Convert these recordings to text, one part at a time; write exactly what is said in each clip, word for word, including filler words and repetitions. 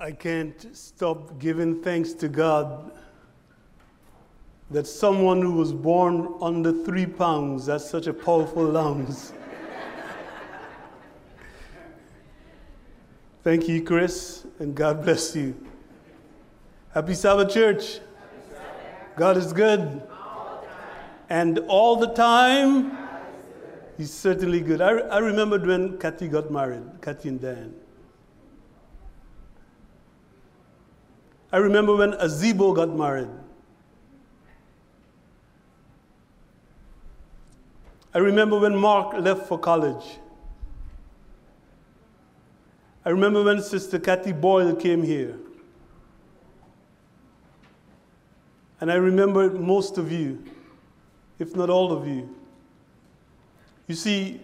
I can't stop giving thanks to God that someone who was born under three pounds has such a powerful lungs. Thank you, Chris, and God bless you. Happy Sabbath, church. Happy Sabbath. God is good. All the time. And all the time, He's certainly good. I, I remembered when Kathy got married, Kathy and Dan. I remember when Azebo got married. I remember when Mark left for college. I remember when Sister Kathy Boyle came here. And I remember most of you, if not all of you. You see,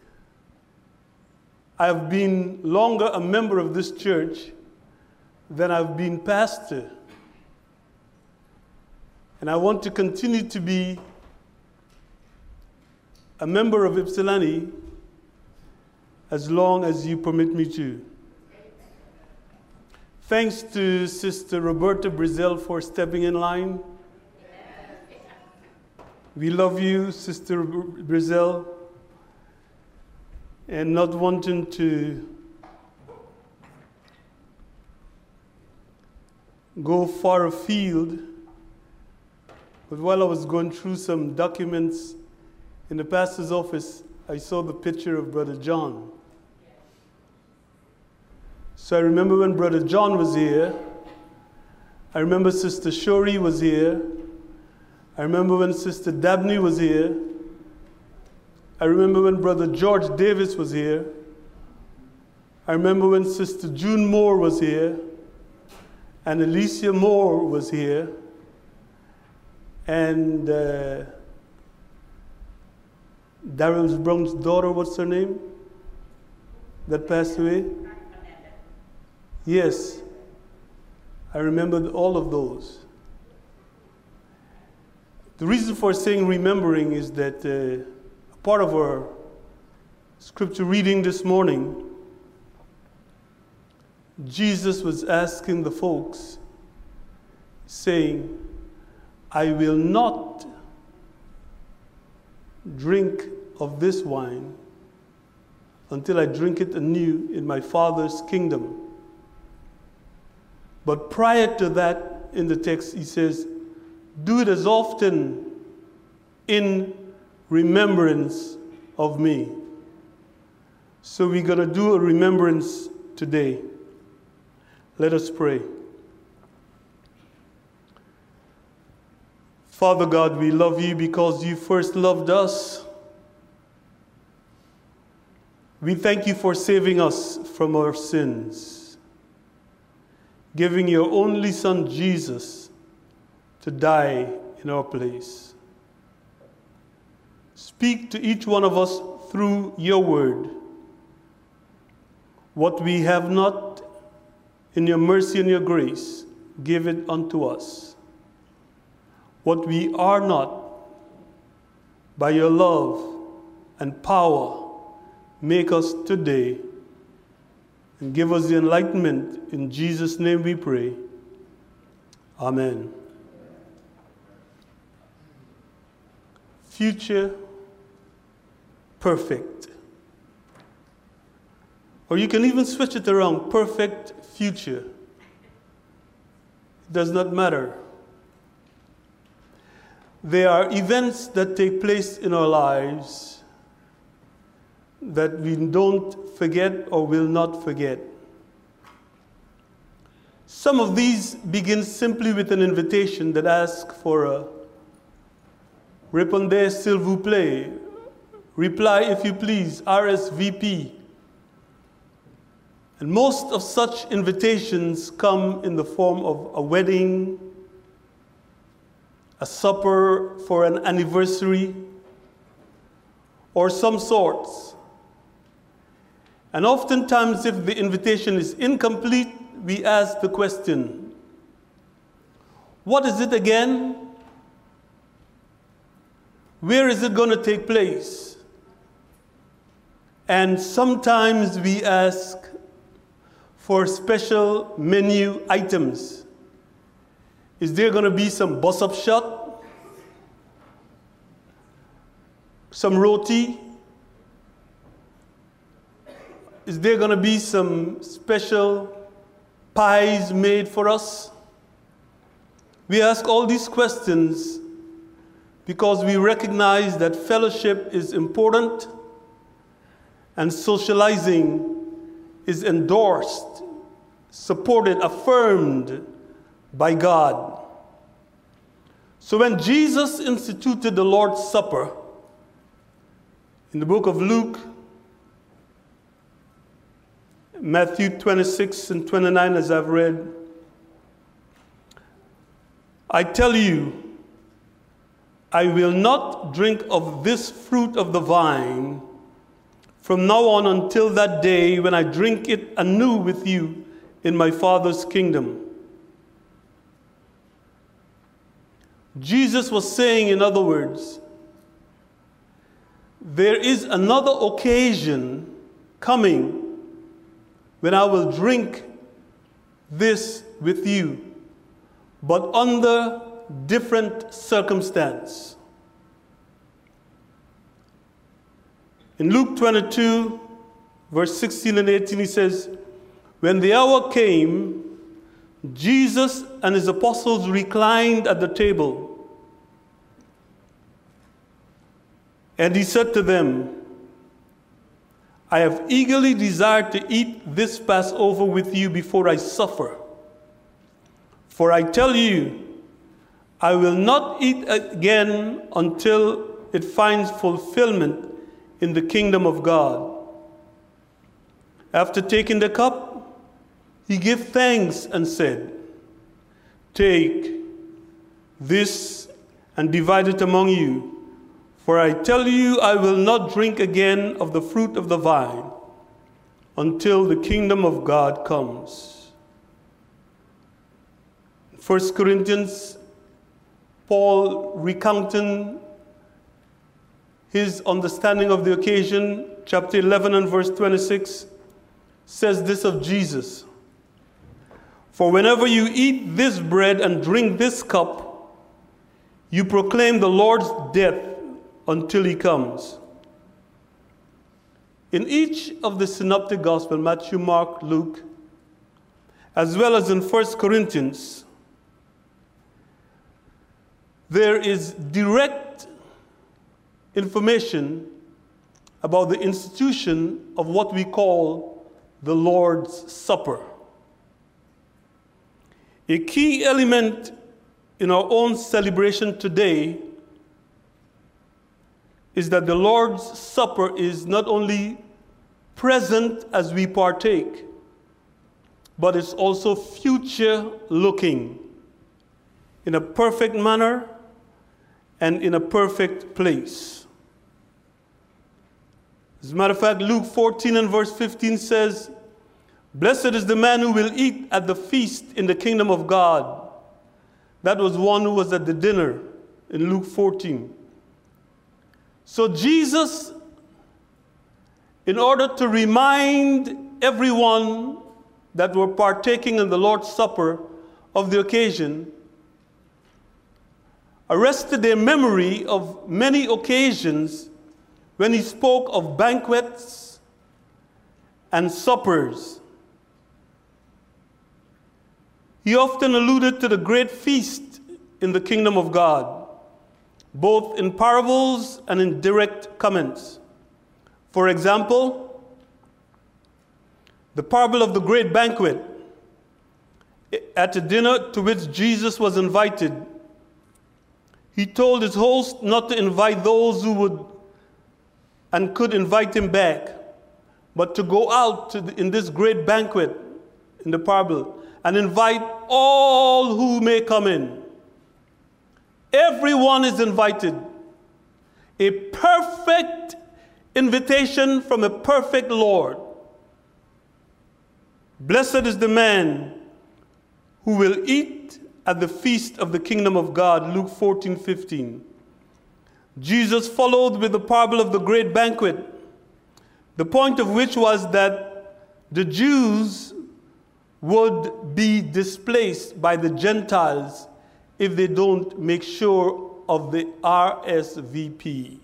I've been longer a member of this church than I've been pastor. And I want to continue to be a member of Ypsilanti as long as you permit me to. Thanks to Sister Roberta Brazil for stepping in line. We love you, Sister Brazil, and not wanting to go far afield, but while I was going through some documents in the pastor's office, I saw the picture of Brother John. So I remember when Brother John was here. I remember Sister Shori was here. I remember when Sister Dabney was here. I remember when Brother George Davis was here. I remember when Sister June Moore was here. And Alicia Moore was here. And uh, Darrell Brown's daughter, what's her name? That passed away? Yes. I remembered all of those. The reason for saying remembering is that uh, a part of our scripture reading this morning, Jesus was asking the folks, saying, I will not drink of this wine until I drink it anew in my Father's kingdom. But prior to that, in the text, he says, do it as often in remembrance of me. So we're going to do a remembrance today. Let us pray. Father God, we love you because you first loved us. We thank you for saving us from our sins, giving your only Son, Jesus, to die in our place. Speak to each one of us through your word. What we have not, in your mercy and your grace, give it unto us. What we are not, by your love and power, make us today, and give us the enlightenment. In Jesus' name we pray. Amen. Future perfect. Or you can even switch it around, perfect future. It does not matter. There are events that take place in our lives that we don't forget or will not forget. Some of these begin simply with an invitation that asks for a répondez s'il vous plaît, reply if you please, R S V P. And most of such invitations come in the form of a wedding, a supper for an anniversary, or some sorts. And oftentimes, if the invitation is incomplete, we ask the question, what is it again? Where is it going to take place? And sometimes we ask for special menu items? Is there going to be some bus-up shot? Some roti? Is there going to be some special pies made for us? We ask all these questions because we recognize that fellowship is important and socializing is endorsed, supported, affirmed by God. So when Jesus instituted the Lord's Supper, in the book of Luke, Matthew twenty-six and twenty-nine, as I've read, I tell you, I will not drink of this fruit of the vine from now on until that day when I drink it anew with you in my Father's kingdom. Jesus was saying, in other words, there is another occasion coming when I will drink this with you, but under different circumstance. In Luke twenty-two, verse sixteen and eighteen, he says, when the hour came, Jesus and his apostles reclined at the table. And he said to them, I have eagerly desired to eat this Passover with you before I suffer. For I tell you, I will not eat again until it finds fulfillment in the kingdom of God. After taking the cup, he gave thanks and said, take this and divide it among you. For I tell you, I will not drink again of the fruit of the vine until the kingdom of God comes. First Corinthians, Paul recounting his understanding of the occasion, chapter eleven and verse twenty-six, says this of Jesus. For whenever you eat this bread and drink this cup, you proclaim the Lord's death until he comes. In each of the synoptic gospels, Matthew, Mark, Luke, as well as in First Corinthians, there is direct information about the institution of what we call the Lord's Supper. A key element in our own celebration today is that the Lord's Supper is not only present as we partake, but it's also future-looking in a perfect manner and in a perfect place. As a matter of fact, Luke fourteen and verse fifteen says, blessed is the man who will eat at the feast in the kingdom of God. That was one who was at the dinner in Luke fourteen. So Jesus, in order to remind everyone that were partaking in the Lord's Supper of the occasion, arrested their memory of many occasions when he spoke of banquets and suppers. He often alluded to the great feast in the kingdom of God, both in parables and in direct comments. For example, the parable of the great banquet. At a dinner to which Jesus was invited, he told his host not to invite those who would and could invite him back, but to go out to the, in this great banquet in the parable and invite all who may come in. Everyone is invited. A perfect invitation from a perfect Lord. Blessed is the man who will eat at the feast of the kingdom of God, Luke fourteen fifteen. Jesus followed with the parable of the great banquet, the point of which was that the Jews would be displaced by the Gentiles if they don't make sure of the R S V P.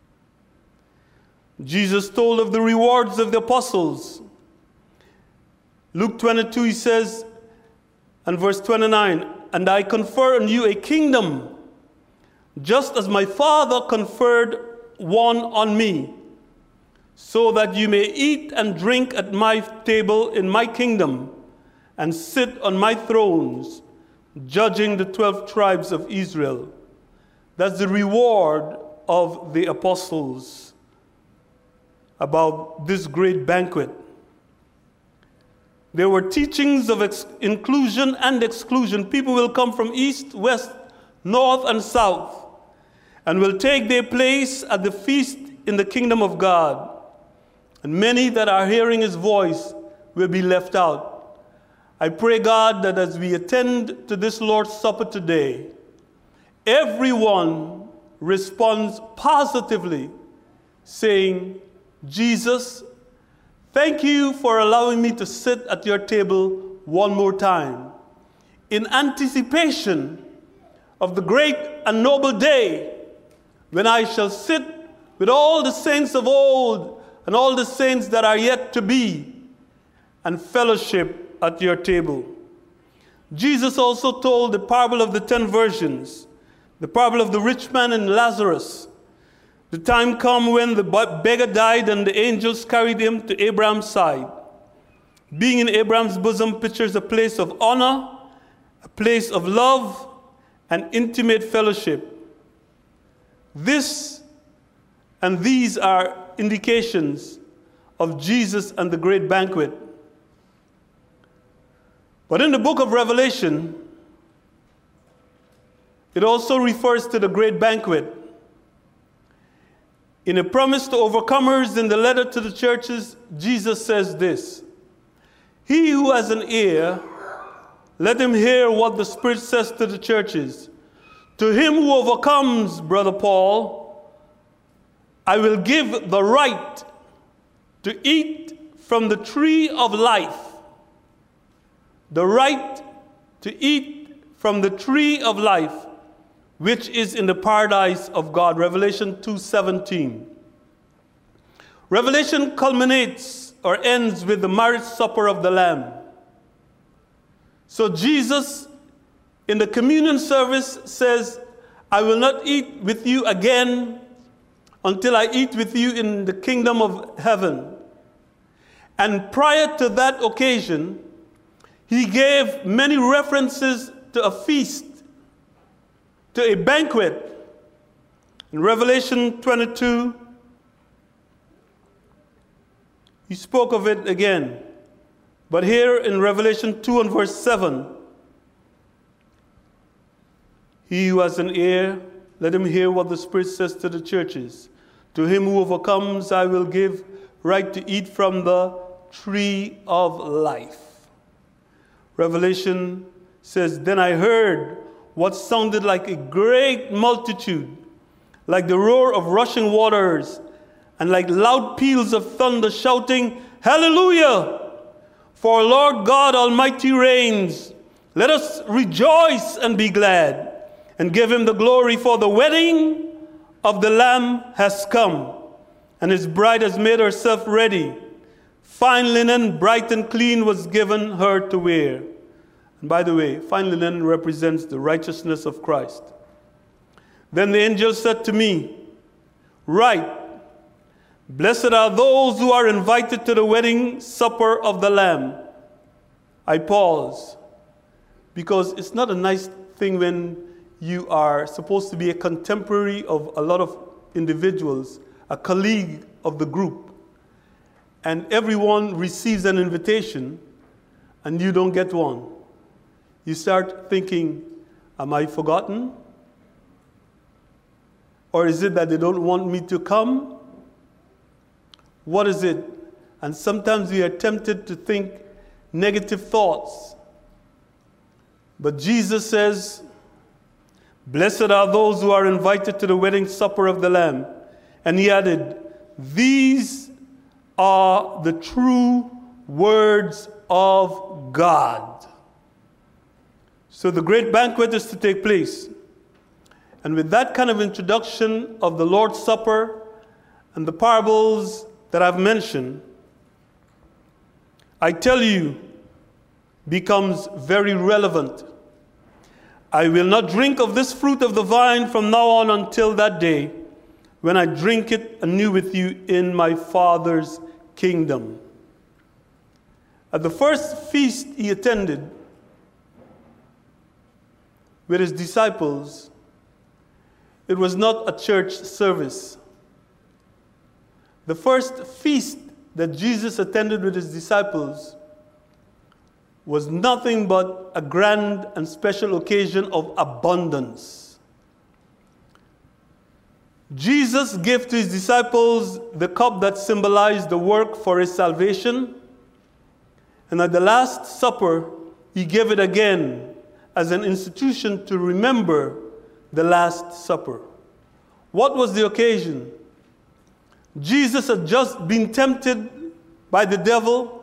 Jesus told of the rewards of the apostles. Luke twenty-two, he says, and verse twenty-nine, and I confer on you a kingdom, just as my Father conferred one on me, so that you may eat and drink at my table in my kingdom, and sit on my thrones, judging the twelve tribes of Israel. That's the reward of the apostles about this great banquet. There were teachings of ex- inclusion and exclusion. People will come from east, west, north, and south, and will take their place at the feast in the kingdom of God. And many that are hearing his voice will be left out. I pray, God, that as we attend to this Lord's Supper today, everyone responds positively, saying, Jesus, thank you for allowing me to sit at your table one more time, in anticipation of the great and noble day when I shall sit with all the saints of old and all the saints that are yet to be, and fellowship at your table. Jesus also told the parable of the ten virgins, the parable of the rich man and Lazarus. The time come when the beggar died and the angels carried him to Abraham's side. Being in Abraham's bosom pictures a place of honor, a place of love, and intimate fellowship. This and these are indications of Jesus and the great banquet. But in the book of Revelation, it also refers to the great banquet. In a promise to overcomers in the letter to the churches, Jesus says this, he who has an ear, let him hear what the Spirit says to the churches. To him who overcomes, Brother Paul, I will give the right to eat from the tree of life. The right to eat from the tree of life, which is in the paradise of God. Revelation two seventeen. Revelation culminates or ends with the marriage supper of the Lamb. So Jesus, in the communion service, says, I will not eat with you again until I eat with you in the kingdom of heaven. And prior to that occasion, he gave many references to a feast, to a banquet. In Revelation twenty-two, he spoke of it again. But here in Revelation two and verse seven, he who has an ear, let him hear what the Spirit says to the churches. To him who overcomes, I will give right to eat from the tree of life. Revelation says, then I heard what sounded like a great multitude, like the roar of rushing waters, and like loud peals of thunder shouting, Hallelujah! For Lord God Almighty reigns. Let us rejoice and be glad, and give him the glory, for the wedding of the Lamb has come, and his bride has made herself ready. Fine linen, bright and clean, was given her to wear. And by the way, fine linen represents the righteousness of Christ. Then the angel said to me, Write, blessed are those who are invited to the wedding supper of the Lamb. I pause, because it's not a nice thing when you are supposed to be a contemporary of a lot of individuals, a colleague of the group, and everyone receives an invitation and you don't get one. You start thinking, am I forgotten? Or is it that they don't want me to come? What is it? And sometimes we are tempted to think negative thoughts. But Jesus says, blessed are those who are invited to the wedding supper of the Lamb. And he added, these are the true words of God. So the great banquet is to take place. And with that kind of introduction of the Lord's Supper and the parables that I've mentioned, I tell you, becomes very relevant. I will not drink of this fruit of the vine from now on until that day when I drink it anew with you in my Father's kingdom. At the first feast he attended with his disciples, it was not a church service. The first feast that Jesus attended with his disciples was nothing but a grand and special occasion of abundance. Jesus gave to his disciples the cup that symbolized the work for his salvation, and at the Last Supper, he gave it again as an institution to remember the Last Supper. What was the occasion? Jesus had just been tempted by the devil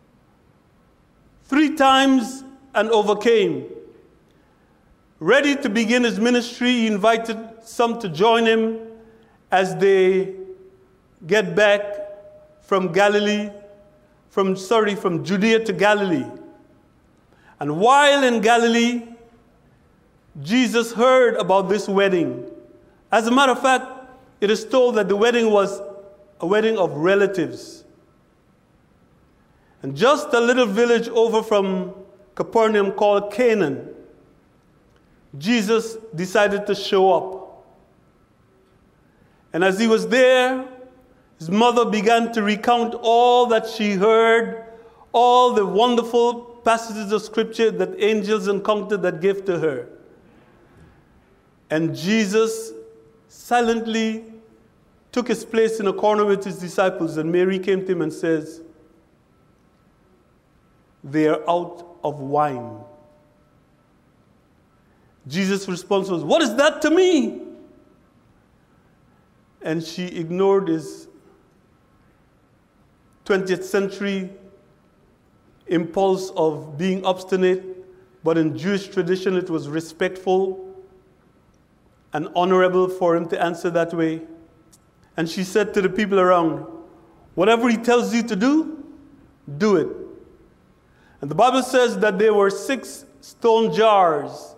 three times and overcame. Ready to begin his ministry, he invited some to join him as they get back from Galilee, from, sorry, from Judea to Galilee. And while in Galilee, Jesus heard about this wedding. As a matter of fact, it is told that the wedding was a wedding of relatives. And just a little village over from Capernaum called Canaan, Jesus decided to show up. And as he was there, his mother began to recount all that she heard, all the wonderful passages of scripture that angels encountered that gave to her. And Jesus silently took his place in a corner with his disciples, and Mary came to him and says, "They are out of wine." Jesus' response was, "What is that to me?" And she ignored his twentieth century impulse of being obstinate, but in Jewish tradition it was respectful and honorable for him to answer that way. And she said to the people around, "Whatever he tells you to do, do it." And the Bible says that there were six stone jars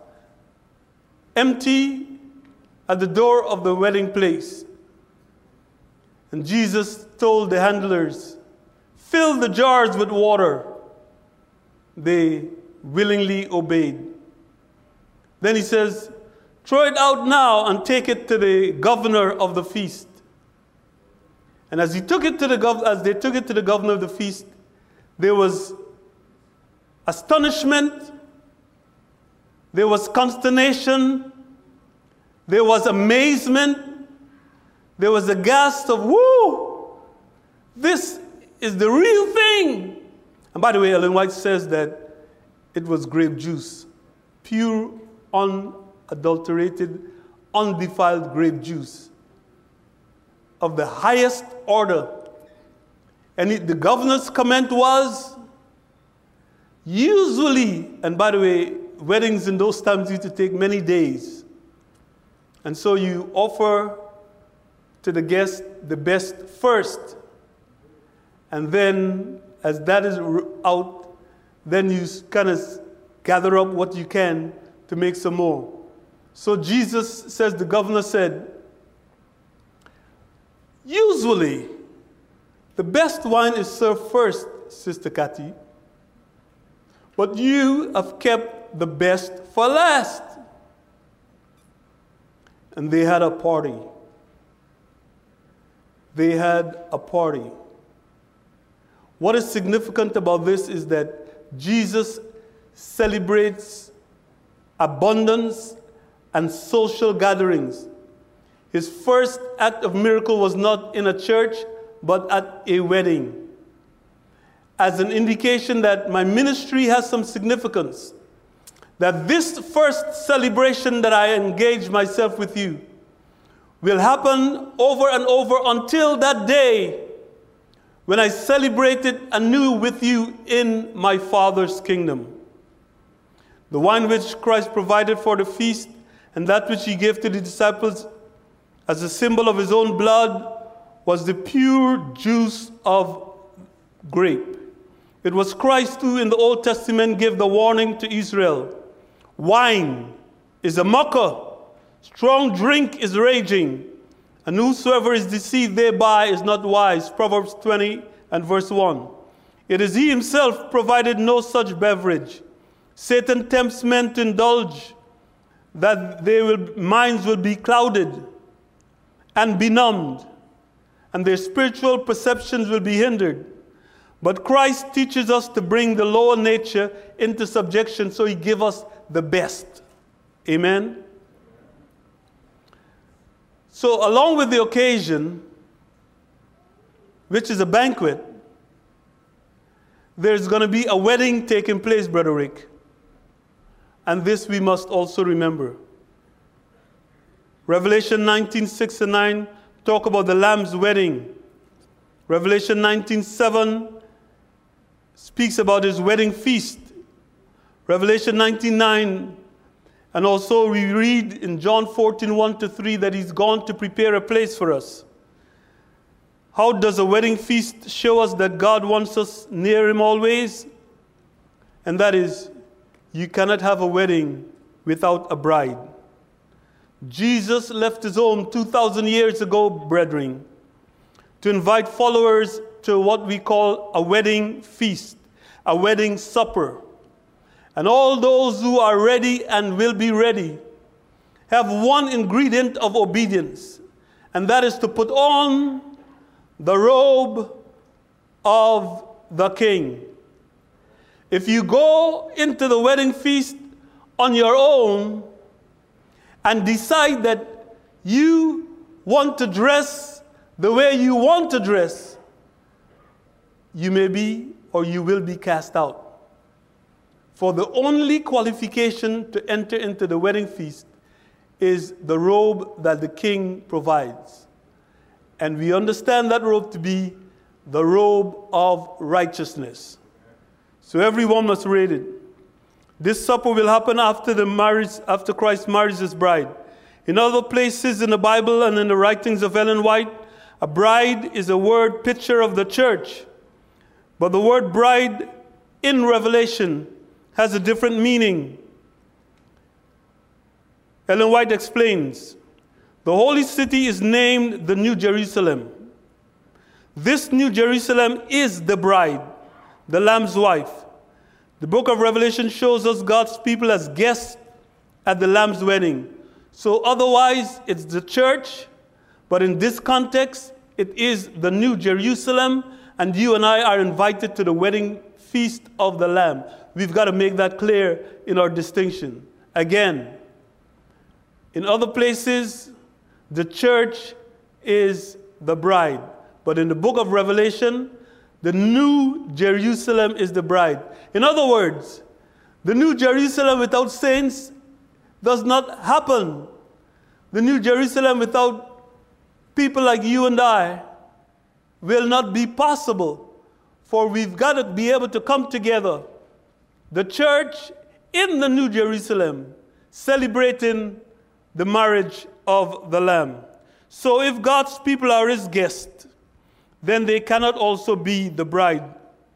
empty at the door of the wedding place. And Jesus told the handlers, "Fill the jars with water." They willingly obeyed. Then he says, "Throw it out now and take it to the governor of the feast." And as he took it to the gov- as they took it to the governor of the feast, there was astonishment, there was consternation, there was amazement, there was a gasp of, "Woo! This is the real thing." And by the way, Ellen White says that it was grape juice, pure, unadulterated, undefiled grape juice of the highest order. And it, the governor's comment was, usually, and by the way, weddings in those times used to take many days. And so you offer to the guest the best first. And then, as that is out, then you kind of gather up what you can to make some more. So Jesus says, the governor said, usually, the best wine is served first, Sister Cathy, but you have kept the best for last. And they had a party. They had a party. What is significant about this is that Jesus celebrates abundance and social gatherings. His first act of miracle was not in a church, but at a wedding, as an indication that my ministry has some significance, that this first celebration that I engage myself with you will happen over and over until that day when I celebrated anew with you in my Father's kingdom. The wine which Christ provided for the feast and that which he gave to the disciples as a symbol of his own blood was the pure juice of grape. It was Christ who in the Old Testament gave the warning to Israel. Wine is a mocker, strong drink is raging, and whosoever is deceived thereby is not wise. Proverbs twenty and verse one. It is he himself provided no such beverage. Satan tempts men to indulge, that their will, minds will be clouded and benumbed, and their spiritual perceptions will be hindered. But Christ teaches us to bring the lower nature into subjection, so he gives us the best. Amen? So along with the occasion, which is a banquet, there's going to be a wedding taking place, Brother Rick. And this we must also remember. Revelation nineteen, six and nine talk about the Lamb's wedding. Revelation nineteen, seven speaks about his wedding feast. Revelation nineteen, nine, and also we read in John fourteen, one to three that he's gone to prepare a place for us. How does a wedding feast show us that God wants us near him always? And that is, you cannot have a wedding without a bride. Jesus left his home two thousand years ago, brethren, to invite followers to what we call a wedding feast, a wedding supper. And all those who are ready and will be ready have one ingredient of obedience, and that is to put on the robe of the king. If you go into the wedding feast on your own and decide that you want to dress the way you want to dress, you may be or you will be cast out. For the only qualification to enter into the wedding feast is the robe that the king provides. And we understand that robe to be the robe of righteousness. So everyone must read it. This supper will happen after the marriage, after Christ marries his bride. In other places in the Bible and in the writings of Ellen White, a bride is a word picture of the church. But the word bride in Revelation has a different meaning. Ellen White explains, the holy city is named the New Jerusalem. This New Jerusalem is the bride, the Lamb's wife. The book of Revelation shows us God's people as guests at the Lamb's wedding. So otherwise, it's the church, but in this context, it is the New Jerusalem, and you and I are invited to the wedding feast of the Lamb. We've got to make that clear in our distinction. Again, in other places, the church is the bride. But in the book of Revelation, the New Jerusalem is the bride. In other words, the New Jerusalem without saints does not happen. The New Jerusalem without people like you and I will not be possible. For we've got to be able to come together, the church in the New Jerusalem, celebrating the marriage of the Lamb. So if God's people are his guests, then they cannot also be the bride.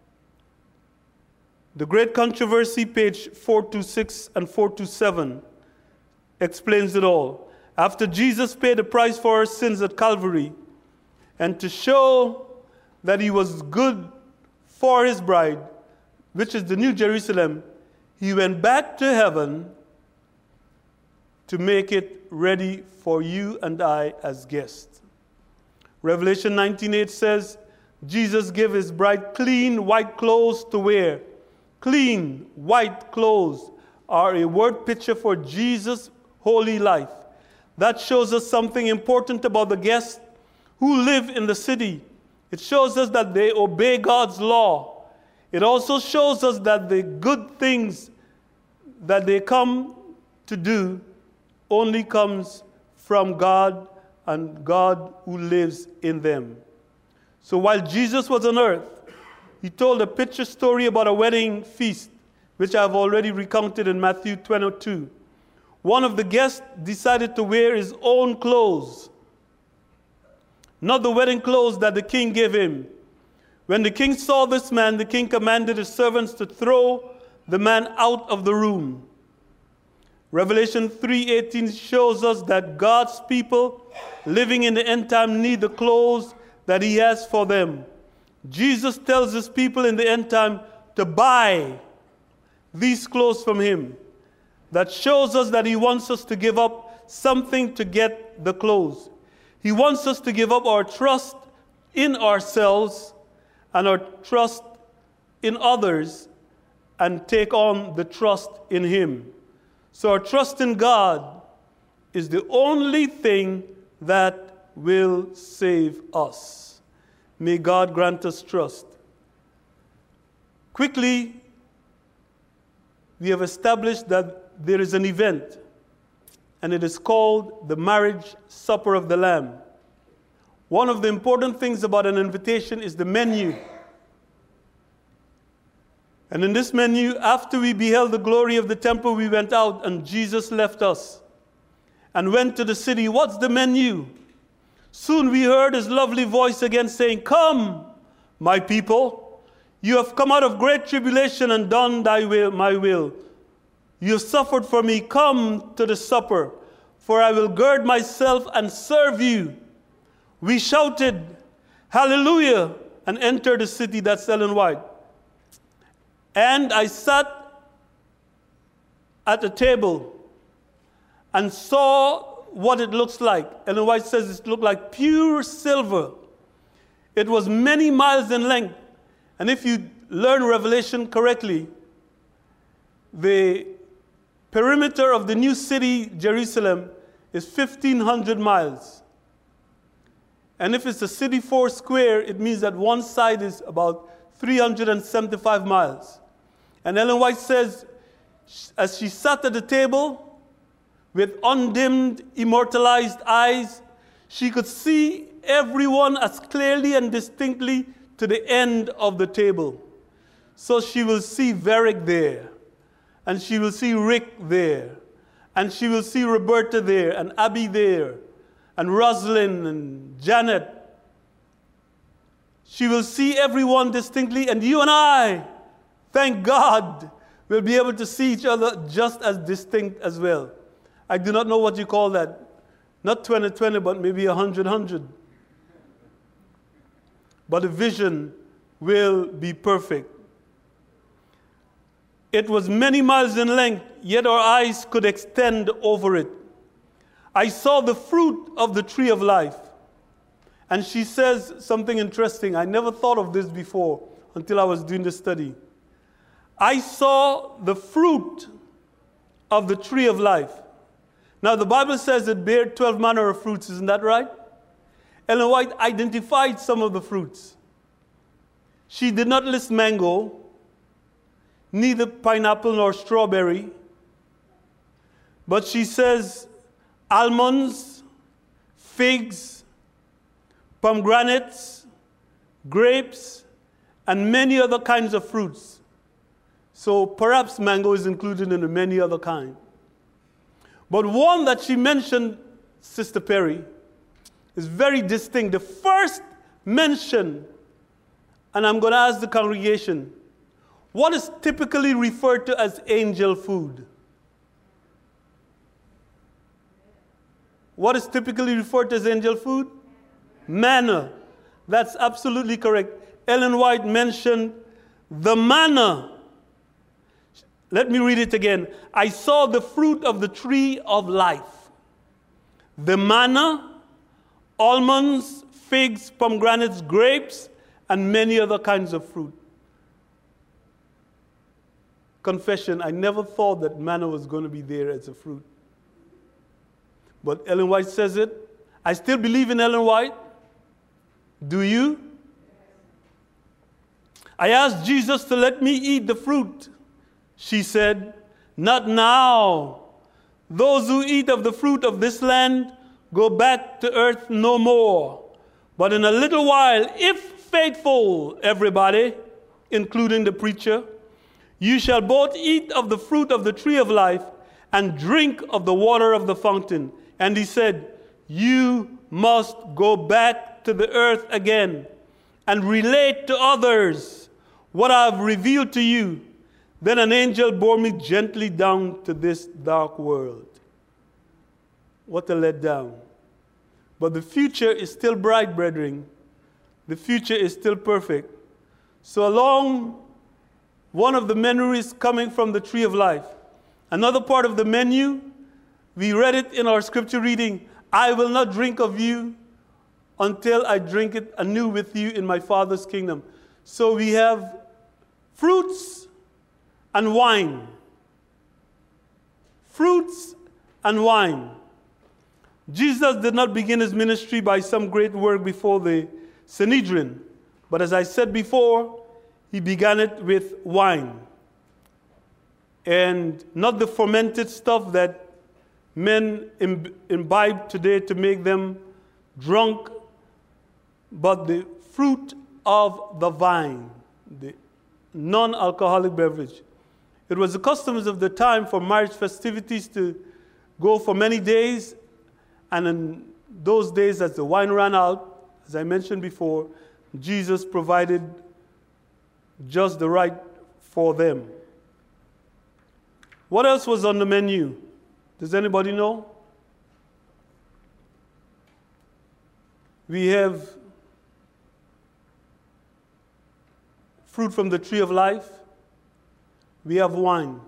The Great Controversy, page four twenty-six and four twenty-seven, explains it all. After Jesus paid the price for our sins at Calvary, and to show that he was good for his bride, which is the New Jerusalem, he went back to heaven to make it ready for you and I as guests. Revelation nineteen eight says, Jesus gave his bride clean white clothes to wear. Clean white clothes are a word picture for Jesus' holy life. That shows us something important about the guests who live in the city. It shows us that they obey God's law. It also shows us that the good things that they come to do only comes from God and God who lives in them. So while Jesus was on earth, he told a picture story about a wedding feast, which I have already recounted in Matthew twenty-two. One of the guests decided to wear his own clothes, not the wedding clothes that the king gave him. When the king saw this man, the king commanded his servants to throw the man out of the room. Revelation three eighteen shows us that God's people living in the end time need the clothes that he has for them. Jesus tells his people in the end time to buy these clothes from him. That shows us that he wants us to give up something to get the clothes. He wants us to give up our trust in ourselves and our trust in others and take on the trust in him. So our trust in God is the only thing that will save us. May God grant us trust. Quickly, we have established that there is an event, and it is called the marriage supper of the Lamb. One of the important things about an invitation is the menu. And in this menu, after we beheld the glory of the temple, we went out, and Jesus left us and went to the city. What's the menu? Soon we heard his lovely voice again saying, "Come, my people, you have come out of great tribulation and done thy will, my will. You have suffered for me. Come to the supper, for I will gird myself and serve you." We shouted, "Hallelujah," and entered the city. That's Ellen White. And I sat at a table and saw what it looks like. Ellen White says it looked like pure silver. It was many miles in length. And if you learn Revelation correctly, the perimeter of the new city, Jerusalem, is fifteen hundred miles. And if it's a city four square, it means that one side is about three hundred seventy-five miles. And Ellen White says, as she sat at the table with undimmed, immortalized eyes, she could see everyone as clearly and distinctly to the end of the table. So she will see Varick there, and she will see Rick there, and she will see Roberta there, and Abby there, and Rosalind and Janet. She will see everyone distinctly, and you and I, thank God, will be able to see each other just as distinct as well. I do not know what you call that. Not twenty twenty, but maybe one hundred hundred. But the vision will be perfect. It was many miles in length, yet our eyes could extend over it. I saw the fruit of the tree of life. And she says something interesting. I never thought of this before until I was doing the study. I saw the fruit of the tree of life. Now, the Bible says it bear twelve manner of fruits. Isn't that right? Ellen White identified some of the fruits. She did not list mango, neither pineapple nor strawberry. But she says almonds, figs, pomegranates, grapes, and many other kinds of fruits. So perhaps mango is included in the many other kinds. But one that she mentioned, Sister Perry, is very distinct. The first mention, and I'm going to ask the congregation, what is typically referred to as angel food? What is typically referred to as angel food? Manna. That's absolutely correct. Ellen White mentioned the manna. Let me read it again. I saw the fruit of the tree of life. The manna, almonds, figs, pomegranates, grapes, and many other kinds of fruit. Confession, I never thought that manna was going to be there as a fruit. But Ellen White says it. I still believe in Ellen White. Do you? I asked Jesus to let me eat the fruit. She said, "Not now. Those who eat of the fruit of this land go back to earth no more. But in a little while, if faithful, everybody, including the preacher, you shall both eat of the fruit of the tree of life and drink of the water of the fountain. And he said, you must go back to the earth again and relate to others what I have revealed to you. Then an angel bore me gently down to this dark world. What a letdown. But the future is still bright, brethren. The future is still perfect. So along one of the menus coming from the tree of life, another part of the menu, we read it in our scripture reading, I will not drink of you until I drink it anew with you in my Father's kingdom. So we have fruits and wine. Fruits and wine. Jesus did not begin his ministry by some great work before the Sanhedrin, but as I said before, he began it with wine. And not the fermented stuff that men imbibe today to make them drunk, but the fruit of the vine, the non-alcoholic beverage. It was the customs of the time for marriage festivities to go for many days, and in those days as the wine ran out, as I mentioned before, Jesus provided just the right for them. What else was on the menu? Does anybody know? We have fruit from the tree of life. We have wine.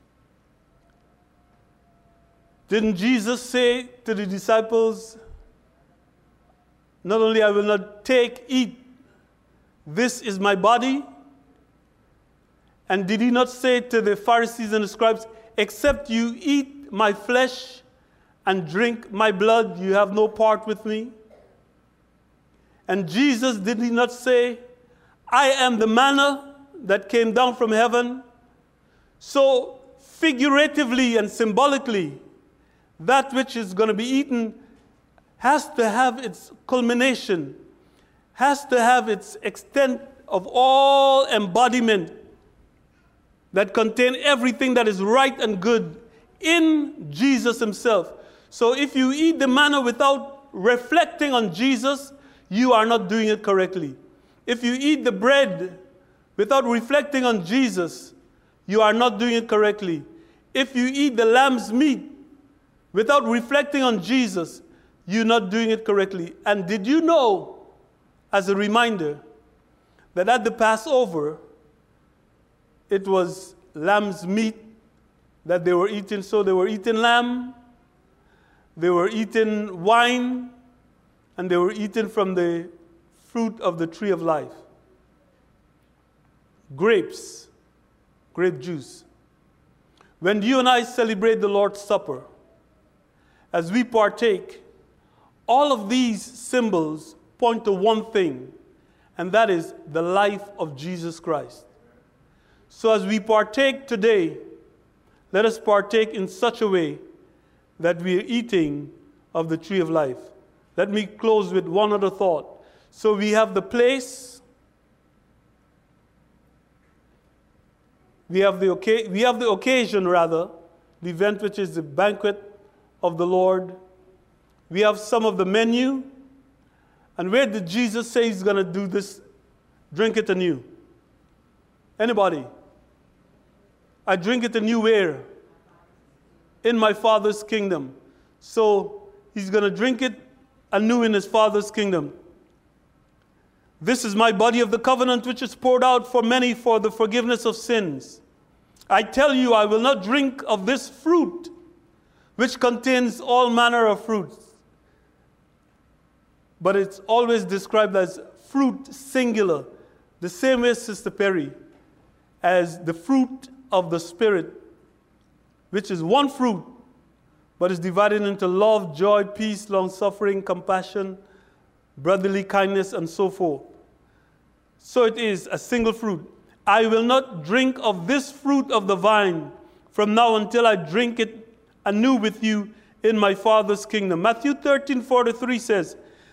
Didn't Jesus say to the disciples, not only I will not take, eat, this is my body? And did he not say to the Pharisees and the scribes, except you eat my flesh and drink my blood, you have no part with me? And Jesus, did he not say, I am the manna that came down from heaven? So figuratively and symbolically, that which is going to be eaten has to have its culmination, has to have its extent of all embodiment that contain everything that is right and good in Jesus himself. So if you eat the manna without reflecting on Jesus, you are not doing it correctly. If you eat the bread without reflecting on Jesus, you are not doing it correctly. If you eat the lamb's meat without reflecting on Jesus, you're not doing it correctly. And did you know, as a reminder, that at the Passover, it was lamb's meat that they were eating? So they were eating lamb, they were eating wine, and they were eating from the fruit of the tree of life. Grapes, grape juice. When you and I celebrate the Lord's Supper, as we partake, all of these symbols point to one thing, and that is the life of Jesus Christ. So as we partake today, let us partake in such a way that we are eating of the tree of life. Let me close with one other thought. So we have the place, we have the, oca- we have the occasion rather, the event which is the banquet of the Lord. We have some of the menu. And where did Jesus say he's going to do this? Drink it anew. Anybody? I drink it anew where? In my Father's kingdom. So he's going to drink it anew in his Father's kingdom. This is my body of the covenant, which is poured out for many for the forgiveness of sins. I tell you, I will not drink of this fruit, which contains all manner of fruits. But it's always described as fruit singular, the same way, Sister Perry, as the fruit of the Spirit, which is one fruit, but is divided into love, joy, peace, long-suffering, compassion, brotherly kindness, and so forth. So it is a single fruit. I will not drink of this fruit of the vine from now until I drink it anew with you in my Father's kingdom. Matthew thirteen forty-three says,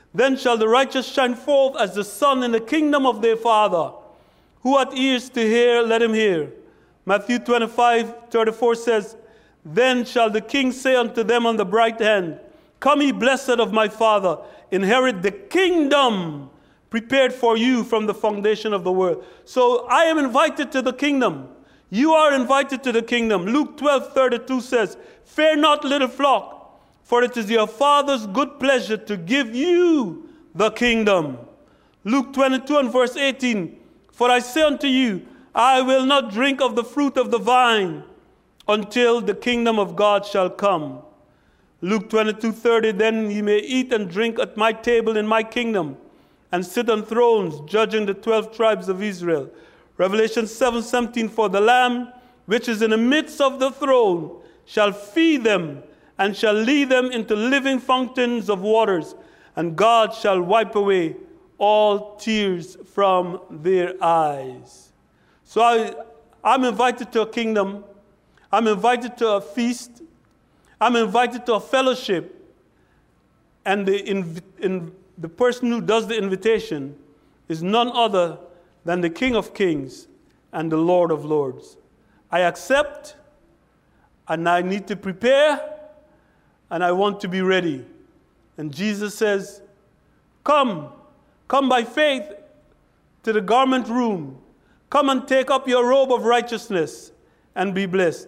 Then shall the righteous shine forth as the sun in the kingdom of their Father. Who hath ears to hear, let him hear. Matthew twenty-five, thirty-four says, Then shall the king say unto them on the right hand, Come ye blessed of my Father, inherit the kingdom prepared for you from the foundation of the world. So I am invited to the kingdom. You are invited to the kingdom. Luke twelve, thirty-two says, Fear not, little flock, for it is your Father's good pleasure to give you the kingdom. Luke twenty-two and verse eighteen, For I say unto you, I will not drink of the fruit of the vine until the kingdom of God shall come. Luke twenty-two, thirty, Then ye may eat and drink at my table in my kingdom, and sit on thrones, judging the twelve tribes of Israel. Revelation seven, seventeen, For the Lamb which is in the midst of the throne shall feed them, and shall lead them into living fountains of waters, and God shall wipe away all tears from their eyes. So I, I'm invited to a kingdom. I'm invited to a feast. I'm invited to a fellowship. And the, in, in, the person who does the invitation is none other than the King of Kings and the Lord of Lords. I accept, and I need to prepare, and I want to be ready. And Jesus says, Come, come by faith to the garment room. Come and take up your robe of righteousness and be blessed.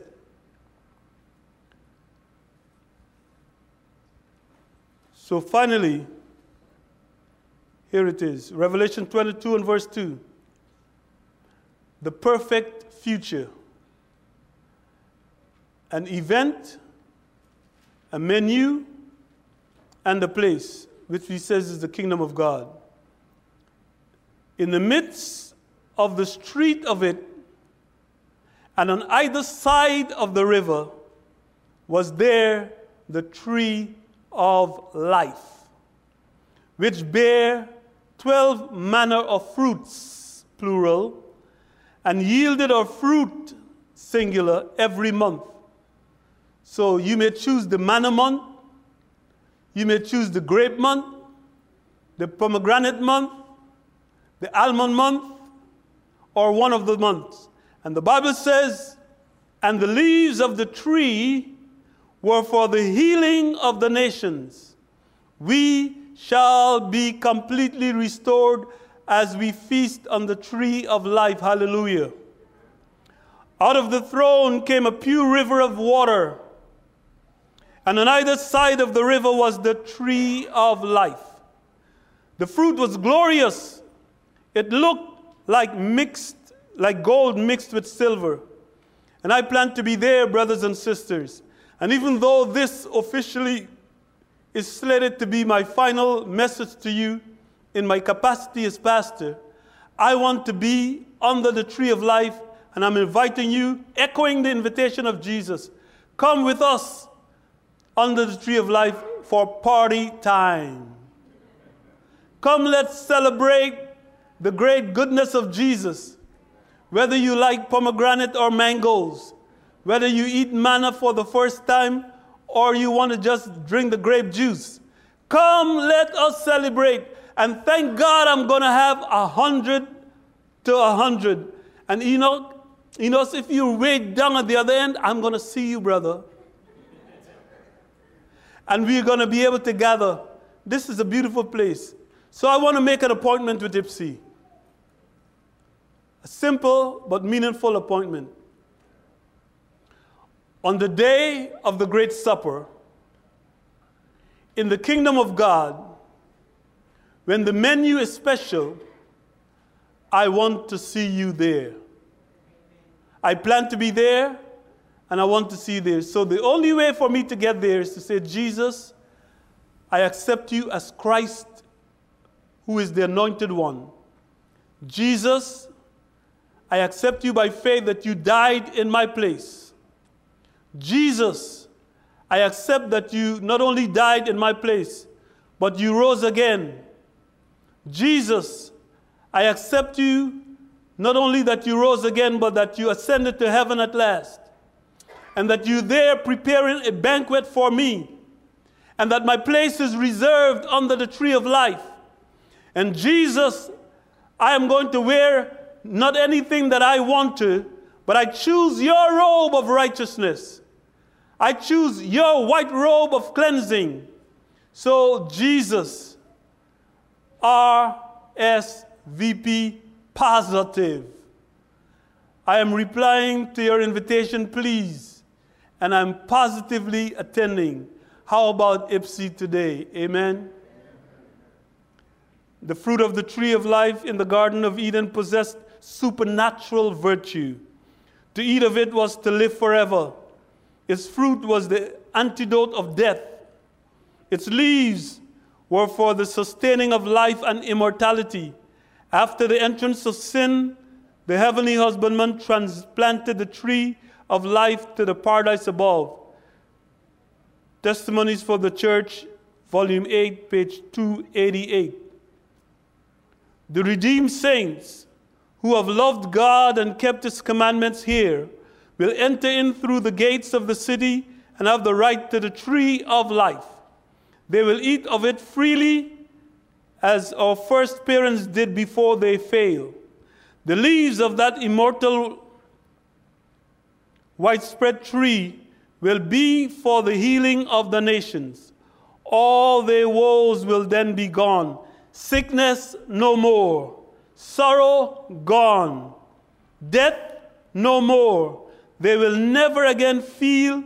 So finally, here it is, Revelation twenty-two and verse two. The perfect future. An event, a menu, and a place, which he says is the kingdom of God. In the midst of the street of it, and on either side of the river, was there the tree of life, which bare twelve manner of fruits, plural, and yielded her fruit, singular, every month. So you may choose the manna month, you may choose the grape month, the pomegranate month, the almond month, or one of the months. And the Bible says, and the leaves of the tree were for the healing of the nations. We shall be completely restored as we feast on the tree of life. Hallelujah. Out of the throne came a pure river of water, and on either side of the river was the tree of life. The fruit was glorious. It looked like mixed, like gold mixed with silver. And I plan to be there, brothers and sisters. And even though this officially is slated to be my final message to you in my capacity as pastor, I want to be under the tree of life, and I'm inviting you, echoing the invitation of Jesus, come with us under the tree of life for party time. Come, let's celebrate the great goodness of Jesus. Whether you like pomegranate or mangoes, whether you eat manna for the first time or you want to just drink the grape juice, come, let us celebrate. And thank God I'm going to have a hundred to a hundred. And you know, you know, if you wait down at the other end, I'm going to see you, brother. And we're going to be able to gather. This is a beautiful place. So I want to make an appointment with Ipsy. A simple but meaningful appointment. On the day of the Great Supper, in the kingdom of God, when the menu is special, I want to see you there. I plan to be there, and I want to see you there. So the only way for me to get there is to say, Jesus, I accept you as Christ, who is the anointed one. Jesus, I accept you by faith that you died in my place. Jesus, I accept that you not only died in my place, but you rose again. Jesus, I accept you not only that you rose again, but that you ascended to heaven at last, and that you're there preparing a banquet for me. and that my place is reserved under the tree of life. And Jesus, I am going to wear not anything that I want to, but I choose your robe of righteousness. I choose your white robe of cleansing. So Jesus, R S V P positive. I am replying to your invitation, please, and I'm positively attending. How about I P S I today? Amen? The fruit of the tree of life in the Garden of Eden possessed supernatural virtue. To eat of it was to live forever. Its fruit was the antidote of death. Its leaves were for the sustaining of life and immortality. After the entrance of sin, the heavenly husbandman transplanted the tree of life to the paradise above. Testimonies for the Church, Volume eight, page two eighty-eight. The redeemed saints who have loved God and kept His commandments here will enter in through the gates of the city and have the right to the tree of life. They will eat of it freely, as our first parents did before they failed. The leaves of that immortal widespread tree will be for the healing of the nations. All their woes will then be gone. Sickness no more. Sorrow gone. Death no more. They will never again feel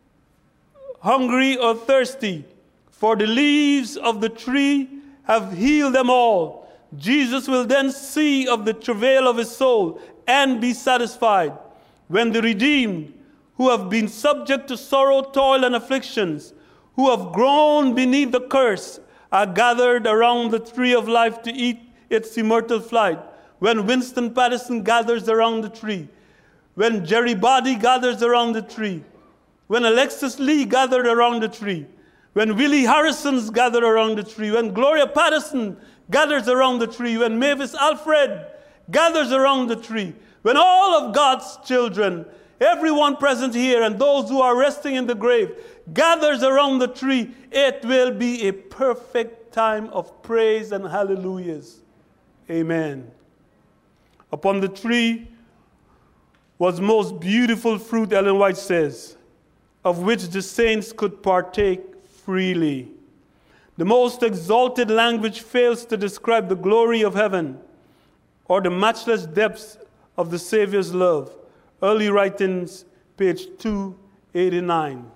hungry or thirsty, for the leaves of the tree have healed them all. Jesus will then see of the travail of his soul and be satisfied. When the redeemed, who have been subject to sorrow, toil, and afflictions, who have groaned beneath the curse, are gathered around the tree of life to eat its immortal flight. When Winston Patterson gathers around the tree, when Jerry Body gathers around the tree, when Alexis Lee gathered around the tree, when Willie Harrison's gathered around the tree, when Gloria Patterson gathers around the tree, when Mavis Alfred gathers around the tree, when all of God's children, everyone present here and those who are resting in the grave, gathers around the tree, it will be a perfect time of praise and hallelujahs. Amen. Upon the tree was most beautiful fruit, Ellen White says, of which the saints could partake freely. The most exalted language fails to describe the glory of heaven or the matchless depths of the Savior's love. Early writings, page two eighty-nine.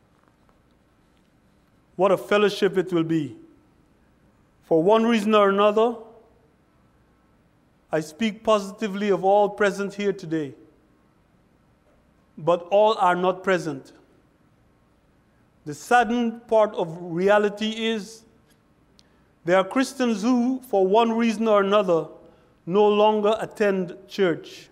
What a fellowship it will be. For one reason or another, I speak positively of all present here today, but all are not present. The saddened part of reality is there are Christians who, for one reason or another, no longer attend church.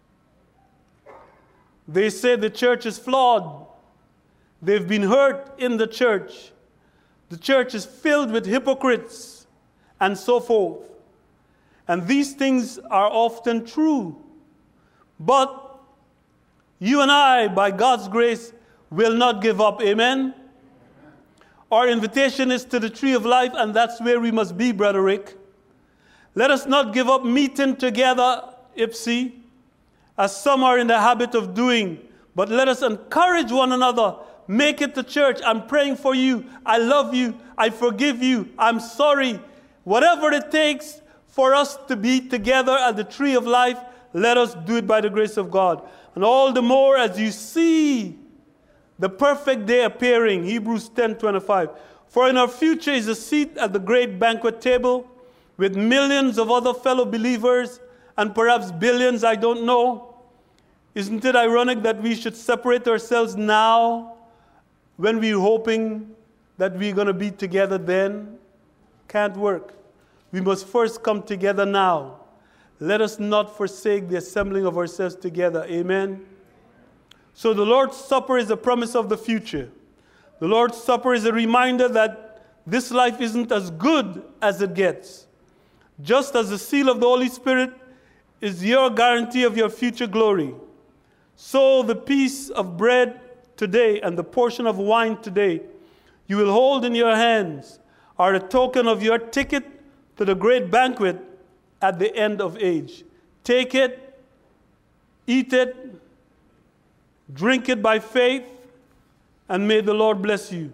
They say the church is flawed. They've been hurt in the church. The church is filled with hypocrites and so forth. And these things are often true. But you and I, by God's grace, will not give up. Amen? Our invitation is to the tree of life, and that's where we must be, Brother Rick. Let us not give up meeting together, I P S I, as some are in the habit of doing, but let us encourage one another. Make it to church. I'm praying for you. I love you. I forgive you. I'm sorry. Whatever it takes for us to be together at the tree of life, let us do it by the grace of God. And all the more as you see the perfect day appearing, Hebrews ten twenty-five. For in our future is a seat at the great banquet table with millions of other fellow believers and perhaps billions, I don't know. Isn't it ironic that we should separate ourselves now when we're hoping that we're going to be together then? Can't work. We must first come together now. Let us not forsake the assembling of ourselves together. Amen. So the Lord's Supper is a promise of the future. The Lord's Supper is a reminder that this life isn't as good as it gets. Just as the seal of the Holy Spirit is your guarantee of your future glory, so the piece of bread today and the portion of wine today you will hold in your hands are a token of your ticket to the great banquet at the end of age. Take it, eat it, drink it by faith, and may the Lord bless you.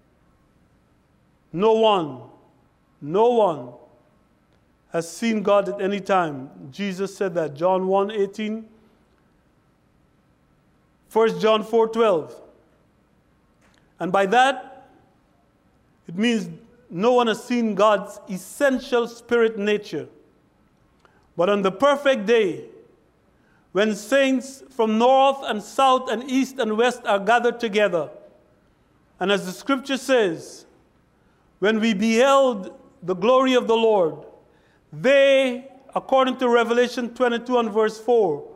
No one, no one has seen God at any time. Jesus said that, John one eighteen. First John four twelve. And by that, it means no one has seen God's essential spirit nature. But on the perfect day, when saints from north and south and east and west are gathered together, and as the scripture says, when we beheld the glory of the Lord, they, according to Revelation twenty-two and verse four,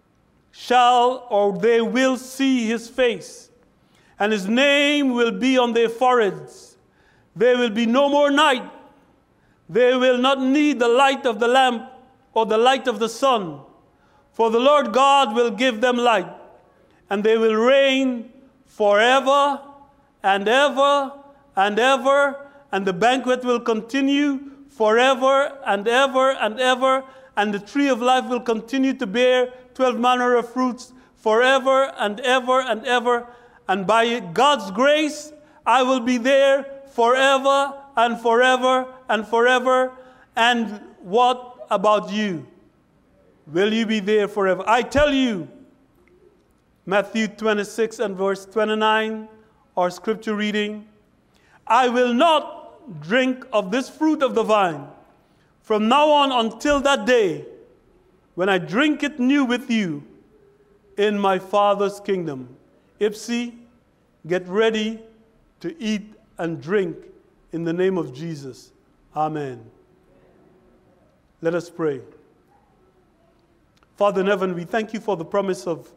shall or they will see his face, and his name will be on their foreheads. There will be no more night. They will not need the light of the lamp or the light of the sun, for the Lord God will give them light, and they will reign forever and ever and ever, and the banquet will continue forever and ever and ever, and the tree of life will continue to bear twelve manner of fruits forever and ever and ever. And by God's grace, I will be there forever and forever and forever. And what about you? Will you be there forever? I tell you, Matthew twenty-six and verse twenty-nine, our scripture reading, I will not drink of this fruit of the vine from now on until that day when I drink it new with you in my Father's kingdom. Ipsy, get ready to eat and drink in the name of Jesus. Amen. Let us pray. Father in heaven, we thank you for the promise of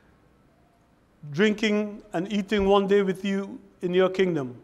drinking and eating one day with you in your kingdom.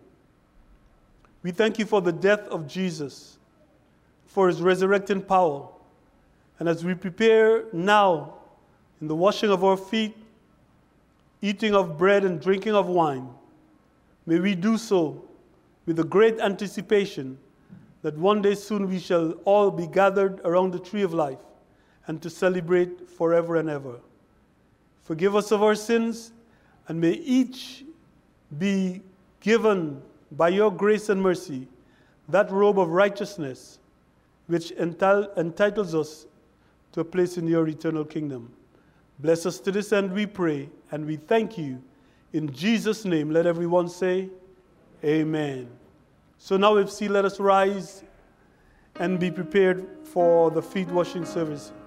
We thank you for the death of Jesus, for his resurrecting power. And as we prepare now in the washing of our feet, eating of bread and drinking of wine, may we do so with a great anticipation that one day soon we shall all be gathered around the tree of life and to celebrate forever and ever. Forgive us of our sins, and may each be given by your grace and mercy that robe of righteousness which entitle, entitles us to a place in your eternal kingdom. Bless us to this end, we pray, and we thank you. In Jesus' name, let everyone say, Amen. So now, if see, let us rise and be prepared for the feet washing service.